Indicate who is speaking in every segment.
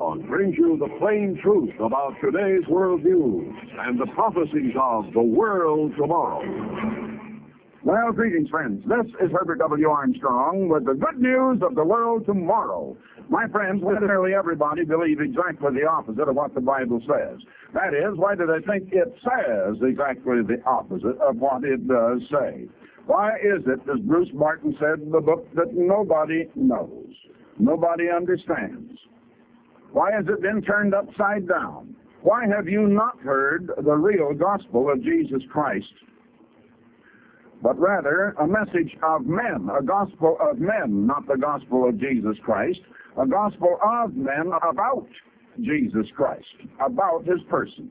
Speaker 1: Lord brings you the plain truth about today's world news and the prophecies of the world tomorrow. Well, greetings, friends. This is Herbert W. Armstrong with the good news of the world tomorrow. My friends, literally everybody believes exactly the opposite of what the Bible says. That is, why do they think it says exactly the opposite of what it does say? Why is it, as Bruce Martin said in the book, that nobody knows? Nobody understands. Why has it been turned upside down? Why have you not heard the real gospel of Jesus Christ, but rather a message of men, a gospel of men, not the gospel of Jesus Christ, a gospel of men about Jesus Christ, about his person?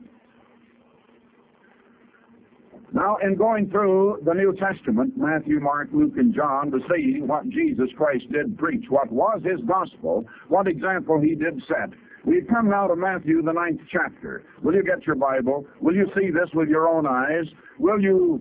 Speaker 1: Now, in going through the New Testament, Matthew, Mark, Luke, and John, to see what Jesus Christ did preach, what was his gospel, what example he did set, we've come now to Matthew, the 9th chapter. Will you get your Bible? Will you see this with your own eyes? Will you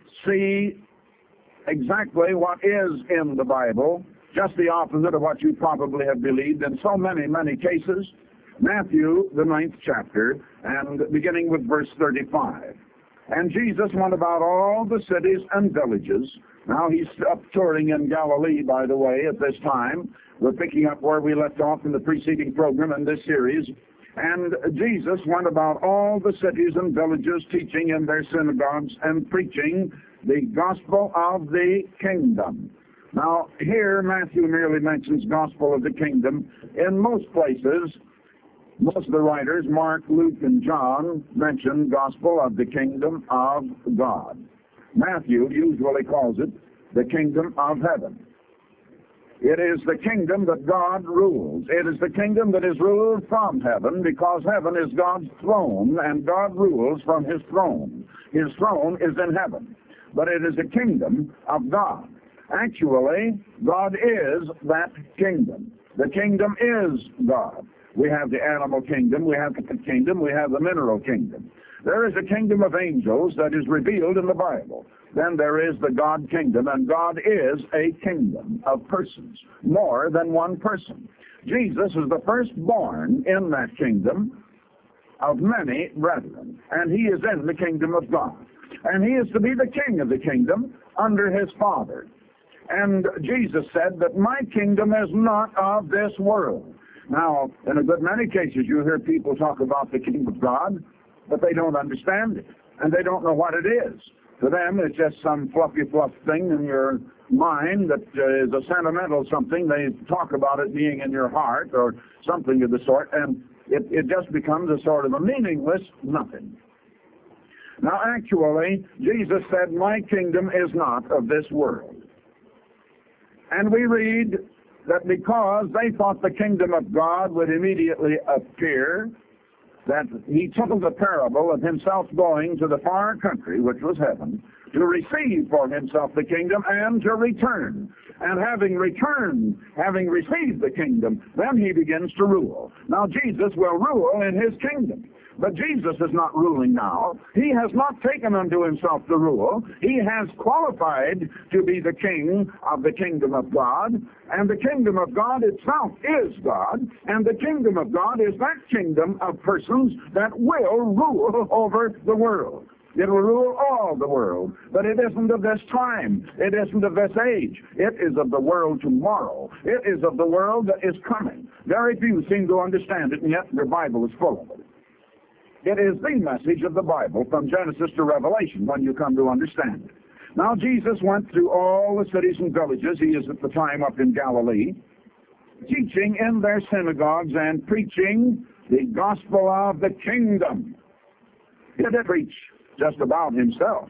Speaker 1: see exactly what is in the Bible, just the opposite of what you probably have believed in so many, many cases? Matthew, the 9th chapter, and beginning with verse 35. And Jesus went about all the cities and villages. Now he's up touring in Galilee, by the way, at this time. We're picking up where we left off in the preceding program in this series. And Jesus went about all the cities and villages, teaching in their synagogues and preaching the gospel of the kingdom. Now, here Matthew merely mentions gospel of the kingdom. In most places, most of the writers, Mark, Luke, and John, mention gospel of the kingdom of God. Matthew usually calls it the kingdom of heaven. It is the kingdom that God rules. It is the kingdom that is ruled from heaven, because heaven is God's throne, and God rules from his throne. His throne is in heaven. But it is a kingdom of God. Actually, God is that kingdom. The kingdom is God. We have the animal kingdom, we have the kingdom, we have the mineral kingdom. There is a kingdom of angels that is revealed in the Bible. Then there is the God kingdom, and God is a kingdom of persons, more than one person. Jesus is the firstborn in that kingdom of many brethren, and he is in the kingdom of God. And he is to be the king of the kingdom under his Father. And Jesus said that my kingdom is not of this world. Now, in a good many cases, you hear people talk about the kingdom of God, but they don't understand it, and they don't know what it is. To them, it's just some fluffy fluff thing in your mind that is a sentimental something. They talk about it being in your heart or something of the sort, and it just becomes a sort of a meaningless nothing. Now, actually, Jesus said, my kingdom is not of this world. And we read that because they thought the kingdom of God would immediately appear, that he told the parable of himself going to the far country, which was heaven, to receive for himself the kingdom and to return. And having returned, having received the kingdom, then he begins to rule. Now Jesus will rule in his kingdom. But Jesus is not ruling now. He has not taken unto himself the rule. He has qualified to be the king of the kingdom of God. And the kingdom of God itself is God. And the kingdom of God is that kingdom of persons that will rule over the world. It will rule all the world. But it isn't of this time. It isn't of this age. It is of the world tomorrow. It is of the world that is coming. Very few seem to understand it, and yet your Bible is full of it. It is the message of the Bible from Genesis to Revelation when you come to understand it. Now, Jesus went through all the cities and villages. He is at the time up in Galilee, teaching in their synagogues and preaching the gospel of the kingdom. He didn't preach just about himself.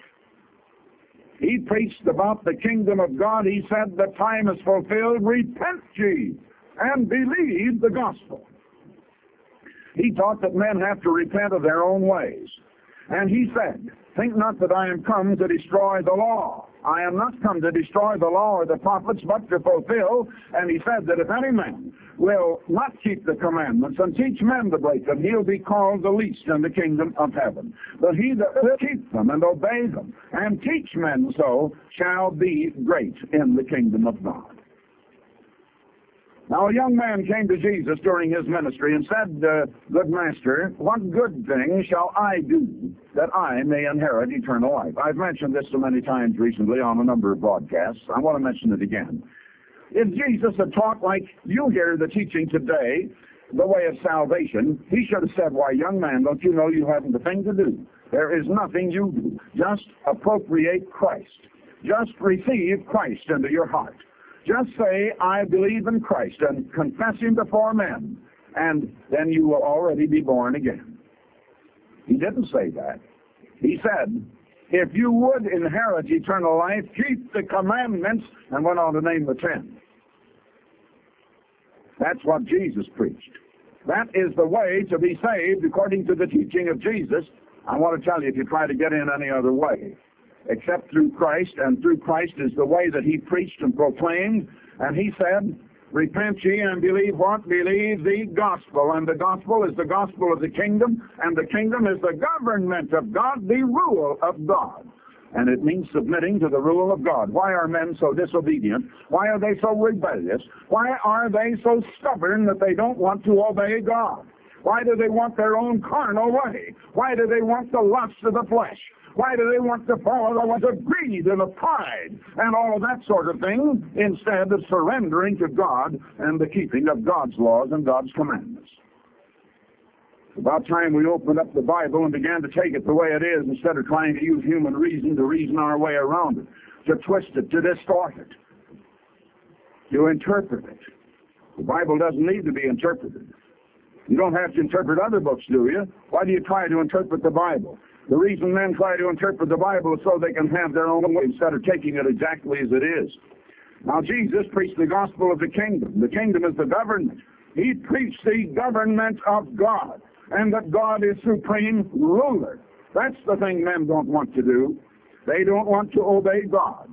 Speaker 1: He preached about the kingdom of God. He said, the time is fulfilled. Repent ye and believe the gospel. He taught that men have to repent of their own ways. And he said, think not that I am come to destroy the law. I am not come to destroy the law or the prophets, but to fulfill. And he said that if any man will not keep the commandments and teach men to break them, he'll be called the least in the kingdom of heaven. But he that will keep them and obey them and teach men so shall be great in the kingdom of God. Now a young man came to Jesus during his ministry and said, Good Master, what good thing shall I do that I may inherit eternal life? I've mentioned this so many times recently on a number of broadcasts. I want to mention it again. If Jesus had taught like you hear the teaching today, the way of salvation, he should have said, why, young man, don't you know you haven't a thing to do? There is nothing you do. Just appropriate Christ. Just receive Christ into your heart. Just say, I believe in Christ, and confess him before men, and then you will already be born again. He didn't say that. He said, if you would inherit eternal life, keep the commandments, and went on to name the 10. That's what Jesus preached. That is the way to be saved according to the teaching of Jesus. I want to tell you, if you try to get in any other way, except through Christ, and through Christ is the way that he preached and proclaimed, and he said, repent ye and believe what? Believe the gospel, and the gospel is the gospel of the kingdom, and the kingdom is the government of God, the rule of God. And it means submitting to the rule of God. Why are men so disobedient? Why are they so rebellious? Why are they so stubborn that they don't want to obey God? Why do they want their own carnal way? Why do they want the lust of the flesh? Why do they want to follow the ways of greed and of pride and all of that sort of thing instead of surrendering to God and the keeping of God's laws and God's commandments? It's about time we opened up the Bible and began to take it the way it is instead of trying to use human reason to reason our way around it, to twist it, to distort it, to interpret it. The Bible doesn't need to be interpreted. You don't have to interpret other books, do you? Why do you try to interpret the Bible? The reason men try to interpret the Bible is so they can have their own way instead of taking it exactly as it is. Now, Jesus preached the gospel of the kingdom. The kingdom is the government. He preached the government of God, and that God is supreme ruler. That's the thing men don't want to do. They don't want to obey God.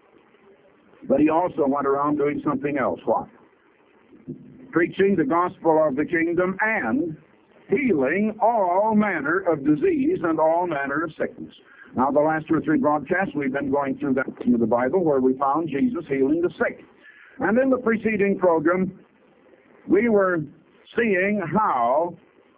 Speaker 1: But he also went around doing something else. What? Preaching the gospel of the kingdom and healing all manner of disease and all manner of sickness. Now, the last 2 or 3 broadcasts, we've been going through that in the Bible where we found Jesus healing the sick. And in the preceding program, we were seeing how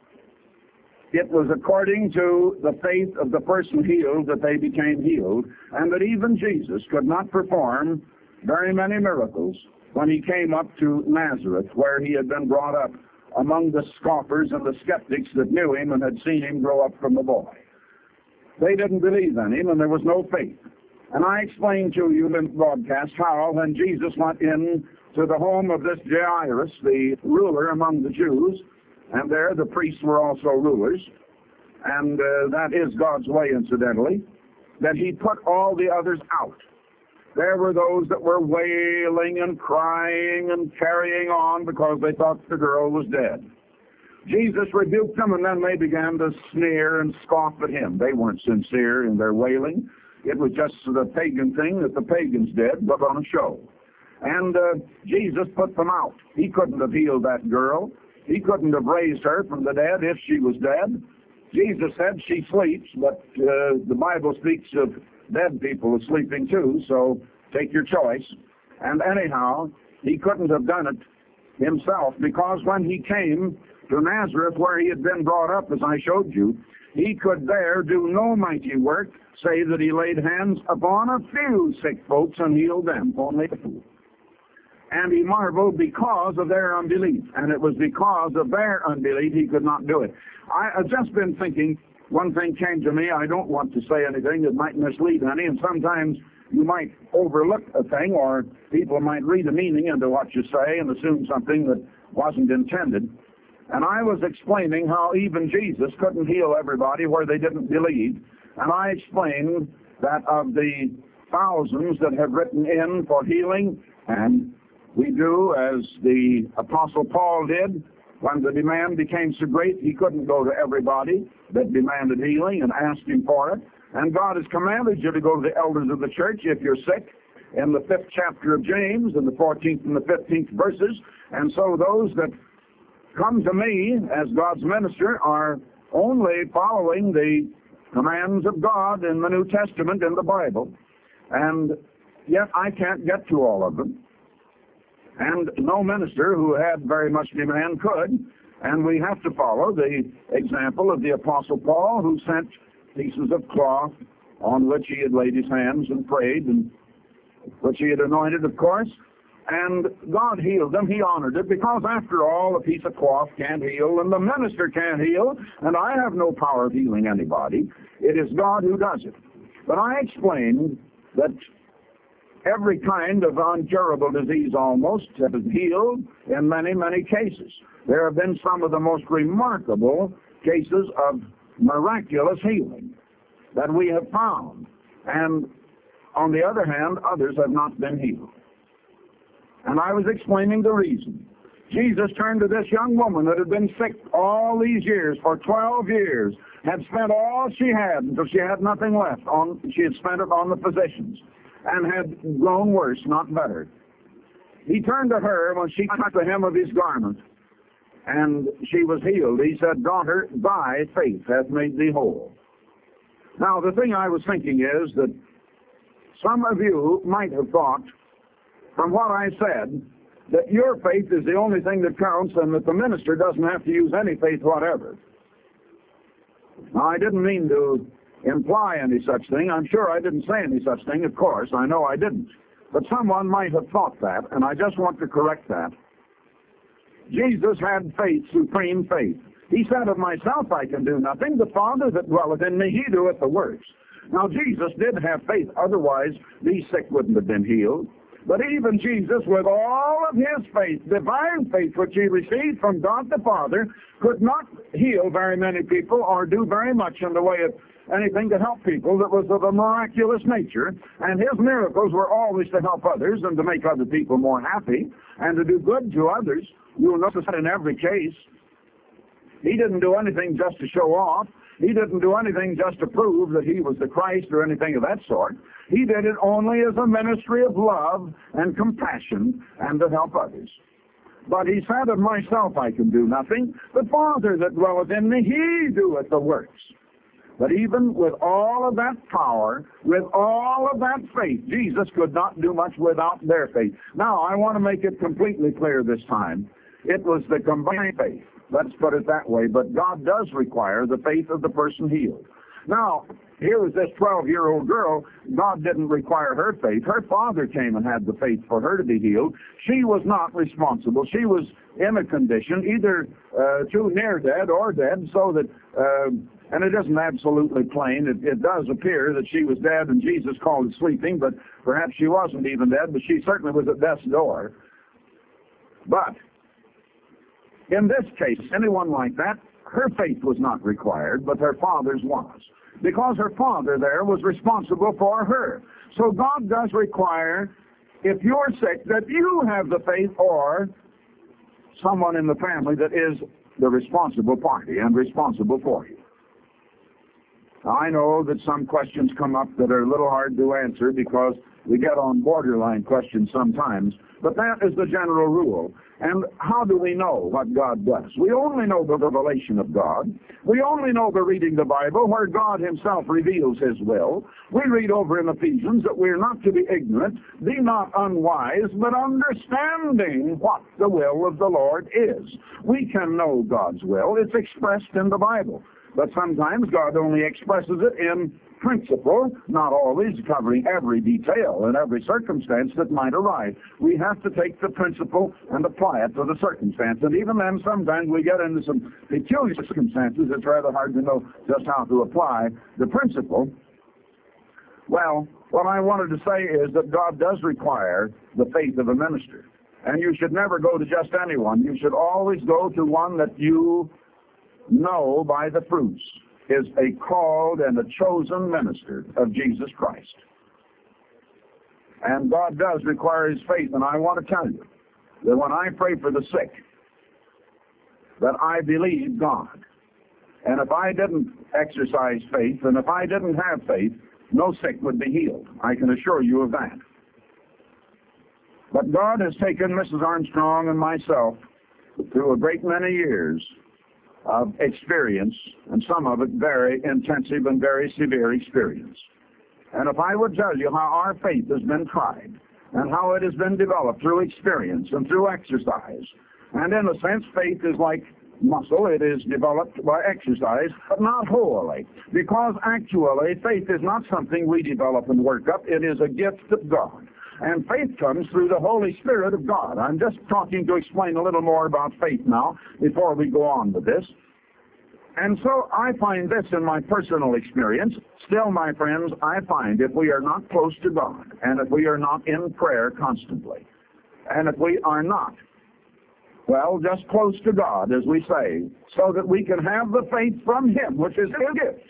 Speaker 1: it was according to the faith of the person healed that they became healed, and that even Jesus could not perform very many miracles when he came up to Nazareth, where he had been brought up among the scoffers and the skeptics that knew him and had seen him grow up from a boy. They didn't believe in him, and there was no faith. And I explained to you in the broadcast how when Jesus went in to the home of this Jairus, the ruler among the Jews, and there the priests were also rulers, and that is God's way, incidentally, that he put all the others out. There were those that were wailing and crying and carrying on because they thought the girl was dead. Jesus rebuked them, and then they began to sneer and scoff at him. They weren't sincere in their wailing. It was just the pagan thing that the pagans did, but on a show. And Jesus put them out. He couldn't have healed that girl. He couldn't have raised her from the dead if she was dead. Jesus said she sleeps, but the Bible speaks of dead people sleeping too, so take your choice. And anyhow, he couldn't have done it himself, because when he came to Nazareth, where he had been brought up, as I showed you, he could there do no mighty work, save that he laid hands upon a few sick folks and healed them, only a few. And he marveled because of their unbelief, and it was because of their unbelief he could not do it. I've just been thinking, one thing came to me. I don't want to say anything that might mislead any, and sometimes you might overlook a thing, or people might read a meaning into what you say and assume something that wasn't intended. And I was explaining how even Jesus couldn't heal everybody where they didn't believe. And I explained that of the thousands that have written in for healing, and we do as the Apostle Paul did, when the demand became so great, he couldn't go to everybody that demanded healing and asked him for it. And God has commanded you to go to the elders of the church if you're sick, in the 5th chapter of James, in the 14th and the 15th verses. And so those that come to me as God's minister are only following the commands of God in the New Testament in the Bible. And yet I can't get to all of them. And no minister who had very much demand could. And we have to follow the example of the Apostle Paul, who sent pieces of cloth on which he had laid his hands and prayed, and which he had anointed, of course, and God healed them. He honored it, because after all, a piece of cloth can't heal, and the minister can't heal, and I have no power of healing anybody. It is God who does it. But I explained that every kind of incurable disease almost has been healed in many, many cases. There have been some of the most remarkable cases of miraculous healing that we have found. And on the other hand, others have not been healed. And I was explaining the reason. Jesus turned to this young woman that had been sick all these years, for 12 years, had spent all she had until she had nothing left. She had spent it on the physicians, and had grown worse, not better. He turned to her when she touched the hem of his garment, and she was healed. He said, "Daughter, thy faith hath made thee whole." Now, the thing I was thinking is that some of you might have thought, from what I said, that your faith is the only thing that counts, and that the minister doesn't have to use any faith whatever. Now, I didn't mean to imply any such thing. I'm sure I didn't say any such thing, of course. I know I didn't. But someone might have thought that, and I just want to correct that. Jesus had faith, supreme faith. He said, "Of myself I can do nothing. The Father that dwelleth in me, he doeth the works." Now, Jesus did have faith. Otherwise, these sick wouldn't have been healed. But even Jesus, with all of his faith, divine faith, which he received from God the Father, could not heal very many people or do very much in the way of anything to help people that was of a miraculous nature. And his miracles were always to help others and to make other people more happy and to do good to others. You'll notice that in every case. He didn't do anything just to show off. He didn't do anything just to prove that he was the Christ or anything of that sort. He did it only as a ministry of love and compassion and to help others. But he said, "Of myself I can do nothing. The Father that dwelleth in me, he doeth the works." But even with all of that power, with all of that faith, Jesus could not do much without their faith. Now, I want to make it completely clear this time. It was the combined faith. Let's put it that way. But God does require the faith of the person healed. Now, here was this 12-year-old girl. God didn't require her faith. Her father came and had the faith for her to be healed. She was not responsible. She was in a condition either too near dead or dead, so that, and it isn't absolutely plain. It does appear that she was dead and Jesus called it sleeping, but perhaps she wasn't even dead, but she certainly was at death's door. But in this case, anyone like that, her faith was not required, but her father's was, because her father there was responsible for her. So God does require, if you're sick, that you have the faith, or someone in the family that is the responsible party and responsible for you. Now, I know that some questions come up that are a little hard to answer because we get on borderline questions sometimes, but that is the general rule. And how do we know what God does? We only know the revelation of God. We only know the reading the Bible, where God himself reveals his will. We read over in Ephesians that we're not to be ignorant, be not unwise, but understanding what the will of the Lord is. We can know God's will. It's expressed in the Bible. But sometimes God only expresses it in principle, not always covering every detail and every circumstance that might arise. We have to take the principle and apply it to the circumstance. And even then, sometimes we get into some peculiar circumstances. It's rather hard to know just how to apply the principle. Well, what I wanted to say is that God does require the faith of a minister. And you should never go to just anyone. You should always go to one that you know by the fruits is a called and a chosen minister of Jesus Christ. And God does require his faith, and I want to tell you that when I pray for the sick, that I believe God. And if I didn't exercise faith, and if I didn't have faith, no sick would be healed. I can assure you of that. But God has taken Mrs. Armstrong and myself through a great many years of experience, and some of it very intensive and very severe experience. And if I would tell you how our faith has been tried, and how it has been developed through experience and through exercise. And in a sense, faith is like muscle. It is developed by exercise, but not wholly. Because actually, faith is not something we develop and work up. It is a gift of God. And faith comes through the Holy Spirit of God. I'm just talking to explain a little more about faith now before we go on with this. And so I find this in my personal experience. Still, my friends, I find if we are not close to God, and if we are not in prayer constantly, and if we are not, well, just close to God, as we say, so that we can have the faith from Him, which is His gift,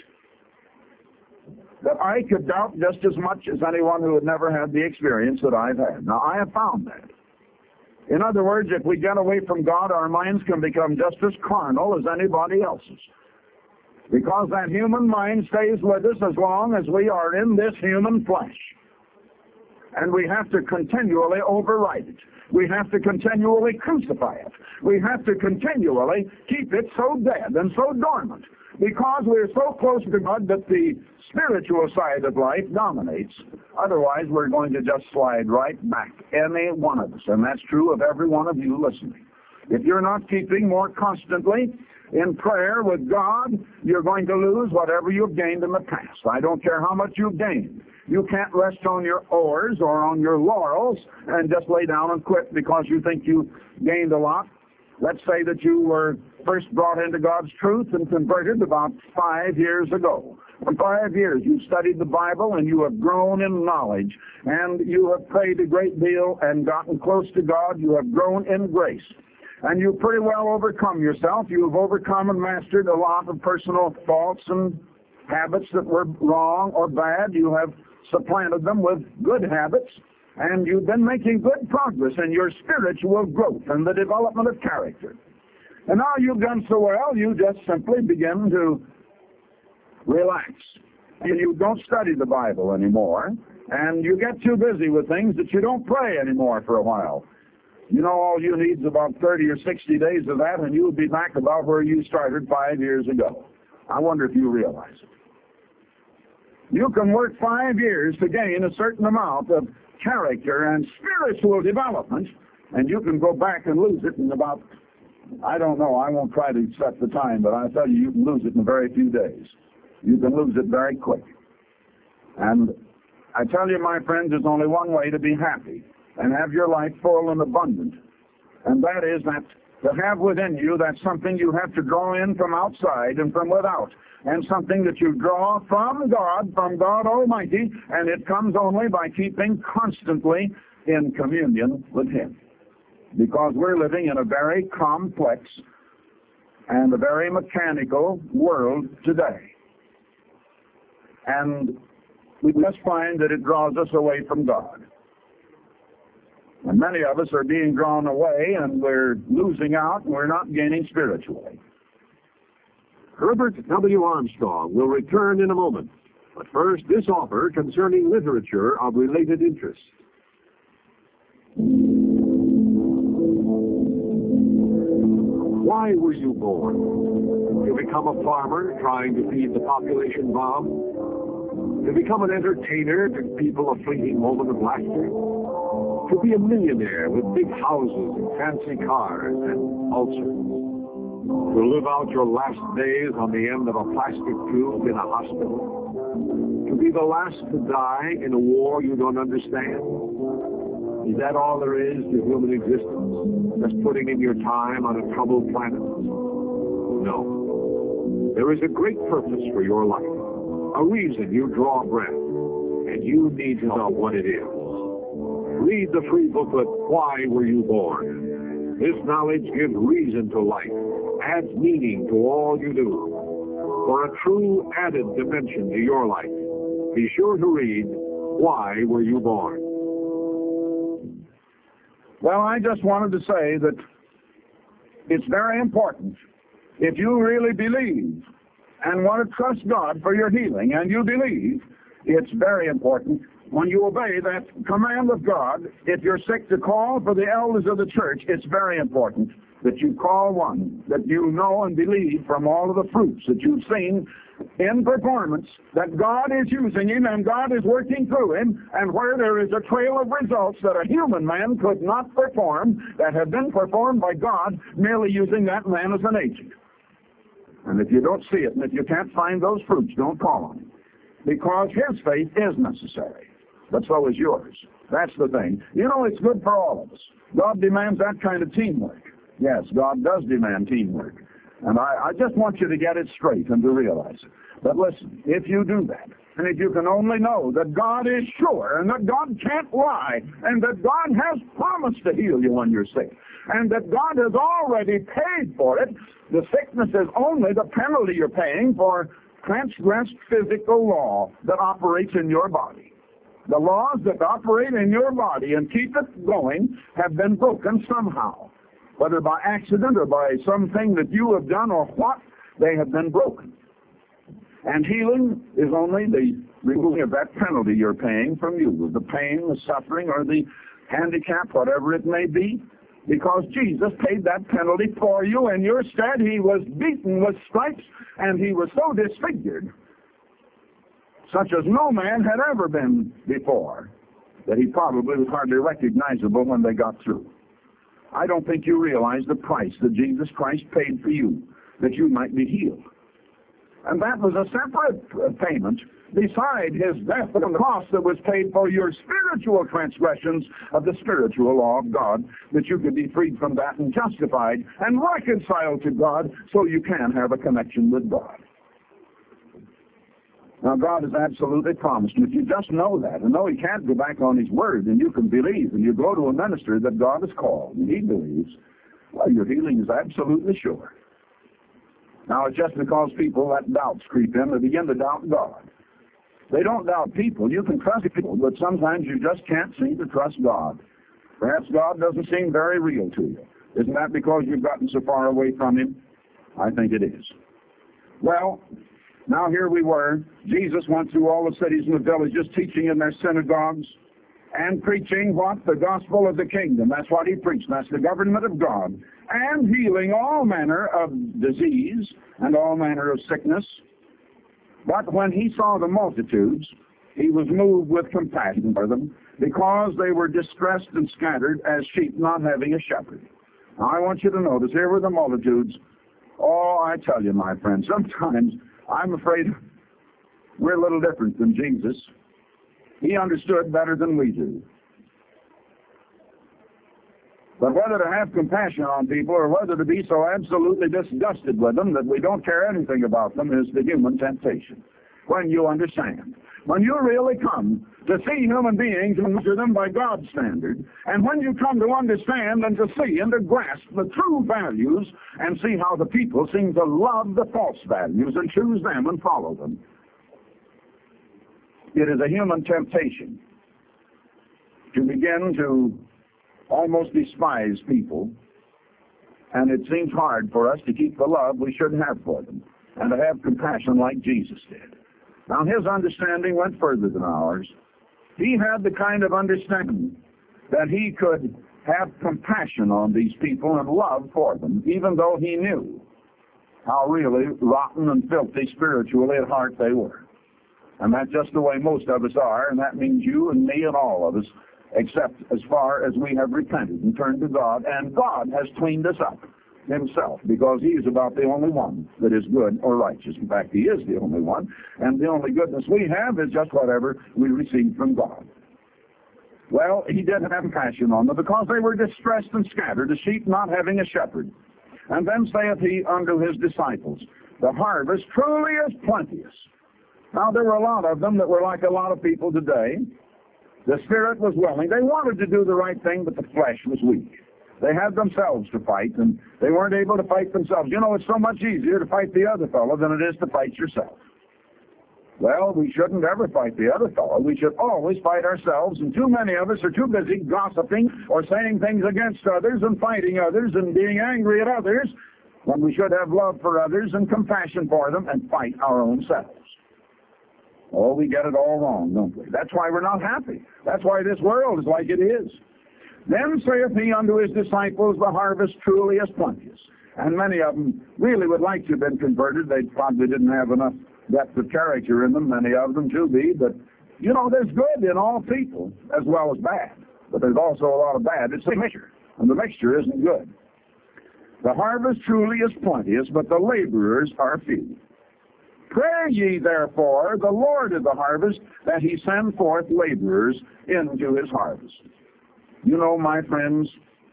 Speaker 1: that I could doubt just as much as anyone who had never had the experience that I've had. Now, I have found that. In other words, if we get away from God, our minds can become just as carnal as anybody else's. Because that human mind stays with us as long as we are in this human flesh. And we have to continually override it. We have to continually crucify it. We have to continually keep it so dead and so dormant. Because we're so close to God that the spiritual side of life dominates. Otherwise, we're going to just slide right back, any one of us. And that's true of every one of you listening. If you're not keeping more constantly in prayer with God, you're going to lose whatever you've gained in the past. I don't care how much you've gained. You can't rest on your oars or on your laurels and just lay down and quit because you think you gained a lot. Let's say that you were first brought into God's truth and converted about 5 years ago. For 5 years you studied the Bible and you have grown in knowledge, and you have prayed a great deal and gotten close to God. You have grown in grace. And you've pretty well overcome yourself. You've overcome and mastered a lot of personal faults and habits that were wrong or bad. You have supplanted them with good habits, and you've been making good progress in your spiritual growth and the development of character. And now you've done so well, you just simply begin to relax. And you don't study the Bible anymore, and you get too busy with things that you don't pray anymore for a while. You know, all you need is about 30 or 60 days of that, and you'll be back about where you started 5 years ago. I wonder if you realize it. You can work 5 years to gain a certain amount of character and spiritual development, and you can go back and lose it in about, I don't know, I won't try to set the time, but I tell you, you can lose it in a very few days. You can lose it very quick. And I tell you, my friends, there's only one way to be happy and have your life full and abundant, and that is that to have within you, that's something you have to draw in from outside and from without, and something that you draw from God Almighty, and it comes only by keeping constantly in communion with Him. Because we're living in a very complex and a very mechanical world today. And we just find that it draws us away from God. And many of us are being drawn away, and we're losing out, and we're not gaining spiritually.
Speaker 2: Herbert W. Armstrong will return in a moment. But first, this offer concerning literature of related interest. Why were you born? To become a farmer trying to feed the population bomb? To become an entertainer to people a fleeting moment of laughter? To be a millionaire with big houses and fancy cars and ulcers? To live out your last days on the end of a plastic tube in a hospital? To be the last to die in a war you don't understand? Is that all there is to human existence? Just putting in your time on a troubled planet? No. There is a great purpose for your life, a reason you draw breath, and you need to know what it is. Read the free booklet, Why Were You Born? This knowledge gives reason to life, adds meaning to all you do. For a true added dimension to your life, be sure to read, Why Were You Born?
Speaker 1: Well, I just wanted to say that it's very important, if you really believe and want to trust God for your healing, and you believe, it's very important when you obey that command of God, if you're sick, to call for the elders of the church. It's very important that you call one, that you know and believe from all of the fruits that you've seen in performance, that God is using him and God is working through him, and where there is a trail of results that a human man could not perform, that have been performed by God, merely using that man as an agent. And if you don't see it, and if you can't find those fruits, don't call on him. Because his faith is necessary, but so is yours. That's the thing. You know, it's good for all of us. God demands that kind of teamwork. Yes, God does demand teamwork. And I just want you to get it straight and to realize it. But listen, if you do that, and if you can only know that God is sure, and that God can't lie, and that God has promised to heal you when you're sick, and that God has already paid for it, the sickness is only the penalty you're paying for transgressed physical law that operates in your body. The laws that operate in your body and keep it going have been broken somehow. Whether by accident or by something that you have done or what, they have been broken. And healing is only the removing of that penalty you're paying from you, the pain, the suffering, or the handicap, whatever it may be, because Jesus paid that penalty for you in your stead. He was beaten with stripes, and he was so disfigured, such as no man had ever been before, that he probably was hardly recognizable when they got through. I don't think you realize the price that Jesus Christ paid for you, that you might be healed. And that was a separate payment beside his death on the cross that was paid for your spiritual transgressions of the spiritual law of God, that you could be freed from that and justified and reconciled to God so you can have a connection with God. Now, God has absolutely promised you. If you just know that, and know he can't go back on his word, and you can believe, and you go to a minister that God has called, and he believes, well, your healing is absolutely sure. Now, it's just because people let doubts creep in, they begin to doubt God. They don't doubt people. You can trust people, but sometimes you just can't seem to trust God. Perhaps God doesn't seem very real to you. Isn't that because you've gotten so far away from him? I think it is. Well, now here we were. Jesus went through all the cities and the villages, teaching in their synagogues and preaching what? The gospel of the kingdom. That's what he preached. That's the government of God. And healing all manner of disease and all manner of sickness. But when he saw the multitudes, he was moved with compassion for them, because they were distressed and scattered as sheep not having a shepherd. Now I want you to notice, here were the multitudes. Oh, I tell you, my friend, sometimes I'm afraid we're a little different than Jesus. He understood better than we do. But whether to have compassion on people or whether to be so absolutely disgusted with them that we don't care anything about them is the human temptation. When you understand. When you really come to see human beings and measure them by God's standard, and when you come to understand and to see and to grasp the true values and see how the people seem to love the false values and choose them and follow them, it is a human temptation to begin to almost despise people, and it seems hard for us to keep the love we should have for them and to have compassion like Jesus did. Now, his understanding went further than ours. He had the kind of understanding that he could have compassion on these people and love for them, even though he knew how really rotten and filthy spiritually at heart they were. And that's just the way most of us are, and that means you and me and all of us, except as far as we have repented and turned to God, and God has cleaned us up himself, because he is about the only one that is good or righteous. In fact, he is the only one, and the only goodness we have is just whatever we receive from God. Well, he did have compassion on them, because they were distressed and scattered, as sheep not having a shepherd. And then saith he unto his disciples, the harvest truly is plenteous. Now, there were a lot of them that were like a lot of people today. The spirit was willing. They wanted to do the right thing, but the flesh was weak. They had themselves to fight, and they weren't able to fight themselves. You know, it's so much easier to fight the other fellow than it is to fight yourself. Well, we shouldn't ever fight the other fellow. We should always fight ourselves, and too many of us are too busy gossiping or saying things against others and fighting others and being angry at others, when we should have love for others and compassion for them and fight our own selves. Oh, we get it all wrong, don't we? That's why we're not happy. That's why this world is like it is. Then saith he unto his disciples, the harvest truly is plenteous. And many of them really would like to have been converted. They probably didn't have enough depth of character in them, many of them to be. But, you know, there's good in all people as well as bad. But there's also a lot of bad. It's a mixture, and the mixture isn't good. The harvest truly is plenteous, but the laborers are few. Pray ye therefore the Lord of the harvest that he send forth laborers into his harvest. You know, my friends,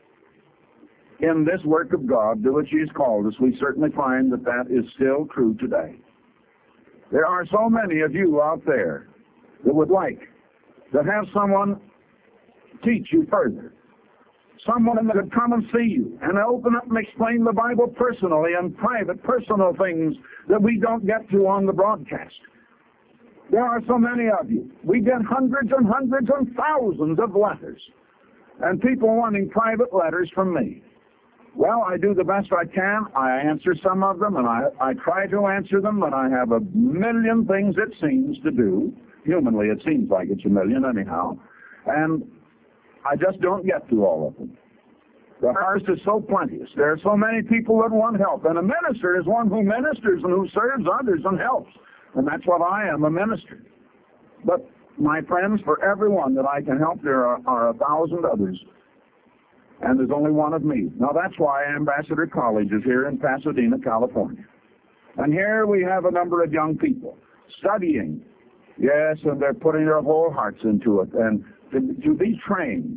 Speaker 1: in this work of God, to which he has called us, we certainly find that that is still true today. There are so many of you out there that would like to have someone teach you further. Someone that would come and see you and open up and explain the Bible personally and private, personal things that we don't get to on the broadcast. There are so many of you. We get hundreds and hundreds and thousands of letters and people wanting private letters from me. Well, I do the best I can. I answer some of them, and I try to answer them, and I have a million things it seems to do. Humanly, it seems like it's a million anyhow. And I just don't get to all of them. The harvest is so plenteous. There are so many people that want help. And a minister is one who ministers and who serves others and helps. And that's what I am, a minister. But, my friends, for everyone that I can help, there are 1,000 others. And there's only one of me. Now, that's why Ambassador College is here in Pasadena, California. And here we have a number of young people studying. Yes, and they're putting their whole hearts into it. And to be trained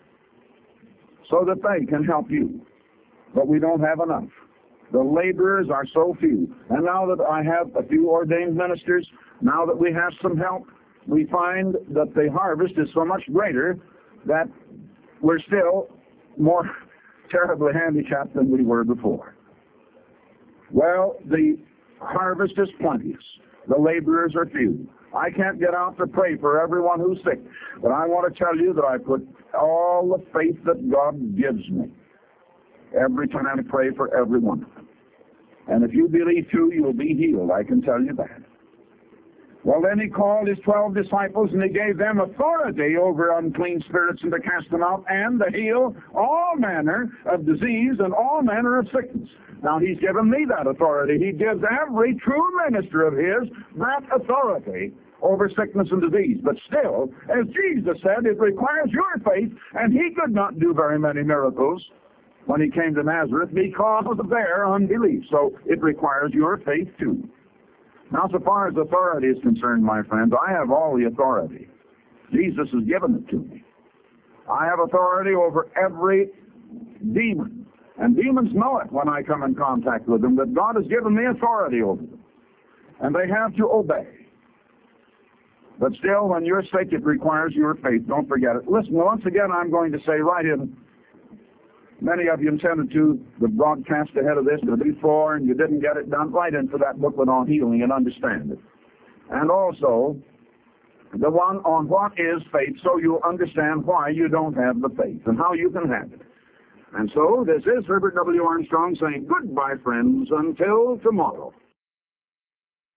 Speaker 1: so that they can help you. But we don't have enough. The laborers are so few. And now that I have a few ordained ministers, now that we have some help, we find that the harvest is so much greater that we're still more terribly handicapped than we were before. Well, the harvest is plenteous. The laborers are few. I can't get out to pray for everyone who's sick, but I want to tell you that I put all the faith that God gives me every time I pray for every one of them. And if you believe too, you'll be healed, I can tell you that. Well, then he called his 12 disciples, and he gave them authority over unclean spirits and to cast them out, and to heal all manner of disease and all manner of sickness. Now, he's given me that authority. He gives every true minister of his that authority over sickness and disease. But still, as Jesus said, it requires your faith, and he could not do very many miracles when he came to Nazareth because of their unbelief. So it requires your faith too. Now, so far as authority is concerned, my friends, I have all the authority. Jesus has given it to me. I have authority over every demon. And demons know it when I come in contact with them, that God has given me authority over them. And they have to obey. But still, when you're sick, it requires your faith. Don't forget it. Listen, once again, I'm going to say right in. Many of you intended to the broadcast ahead of this, the before, and you didn't get it done. Right into that booklet on healing and understand it. And also, the one on what is faith, so you'll understand why you don't have the faith and how you can have it. And so, this is Herbert W. Armstrong saying goodbye, friends, until tomorrow.